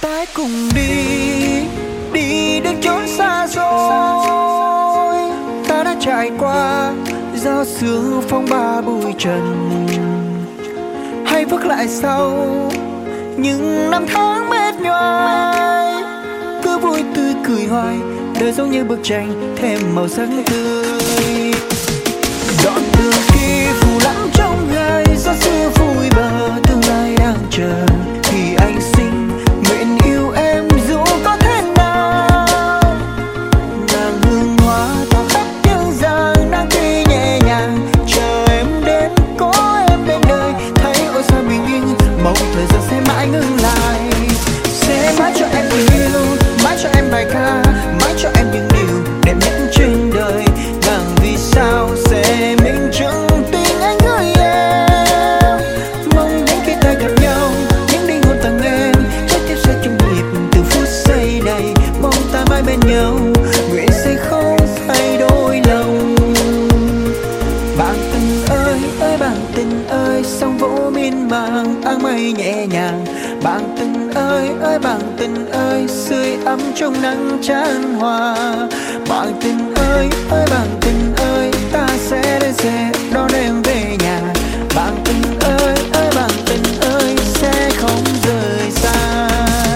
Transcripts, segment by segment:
Ta cùng đi đến chốn xa xôi. Ta đã trải qua gió sương phong ba bụi trần, hay vứt lại sau những năm tháng mệt nhoài. Cứ vui tươi cười hoài, đời giống như bức tranh thêm màu sắc tươi. Đoạn đường kia phù lắm trong gai, gió xưa vui bờ tương lai đang chờ. Thì anh xin nguyện yêu em dù có thế nào. Nàng hương hoa tỏa khắp những dàng đang khi nhẹ nhàng chờ em đến, có em bên đời. Thấy ôi sao bình yên, mong thời gian sẽ mãi ngừng lại. Sẽ mãi cho em tình yêu, mãi cho em bài ca, mãi cho em những điều đẹp nhất trên đời. Ngàn vì sao sẽ minh chứng tình anh gửi em. Mong đến khi ta gặp nhau, những đinh hôn tặng em, trái tim sẽ chung nhịp từ phút giây này. Mong ta mãi bên nhau, nguyện sẽ không thay đổi lòng. Bạn tình ơi, ơi bạn tình ơi, sóng vỗ miên man áng mây nhẹ nhàng. Bạn tình ơi, ơi bạn tình ơi, sưởi ấm trong nắng chan hòa. Bạn tình ơi, ơi bạn tình ơi, ta sẽ đến xe đón em về nhà. Bạn tình ơi, ơi bạn tình ơi, sẽ không rời xa.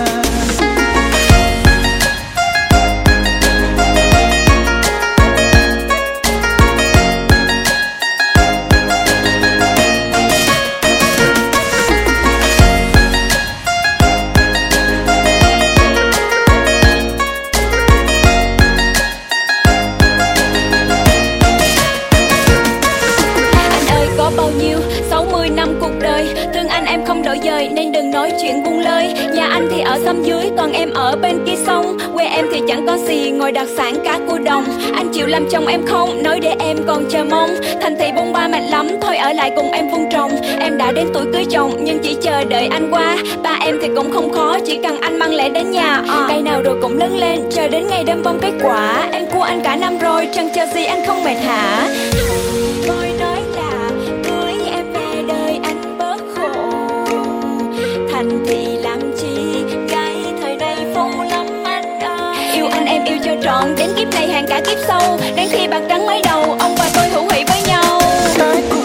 Nên đừng nói chuyện buông lơi. Nhà anh thì ở xóm dưới, còn em ở bên kia sông. Quê em thì chẳng có gì ngoài đặc sản cá cua đồng. Anh chịu làm chồng em không? Nói để em còn chờ mong. Thành thị bông ba mệt lắm, thôi ở lại cùng em vun trồng. Em đã đến tuổi cưới chồng, nhưng chỉ chờ đợi anh qua. Ba em thì cũng không khó, chỉ cần anh mang lễ đến nhà. Cây nào rồi cũng lớn lên, chờ đến ngày đơm bông kết quả. Em cua anh cả năm rồi, chần chờ gì anh không mệt hả? Tôi nói là cưới em về đời anh bớt khổ. Thành thị làm chi, cái thời đây phong lắm anh ơi. Yêu anh em yêu cho trọn, đến kiếp này hàng cả kiếp sau. Đến khi bạc trắng mới đầu, ông và tôi hữu hỷ với nhau. Ta cùng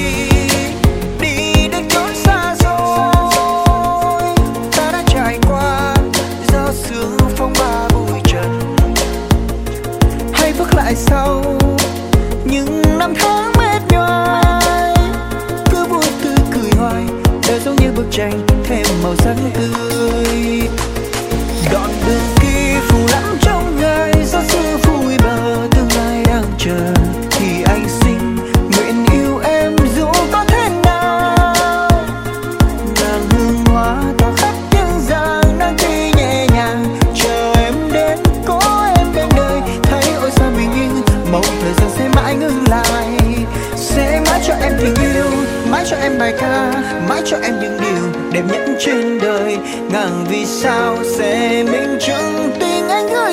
đi đến chốn xa xôi. Ta đã trải qua gió sương phong ba bụi trần, hay vứt lại sau những năm tháng mệt nhoài. Cứ vui tươi cười hoài, đời giống như bức tranh thêm màu sắc tươi. Đoạn đường kia phù lắm trong gai, gió xưa vui bờ tương lai đang chờ. Thì anh xin nguyện yêu em dù có thế nào. Nàng hương hoa tỏa khắp những dàng đang khi nhẹ nhàng chờ em đến, có em bên đời. Thấy ôi sao bình yên, mong thời gian sẽ mãi ngừng lại. Sẽ mãi cho em tình yêu, mãi cho em bài ca, mãi cho em những điều đẹp nhất trên đời. Ngàn vì sao sẽ minh chứng tình anh gửi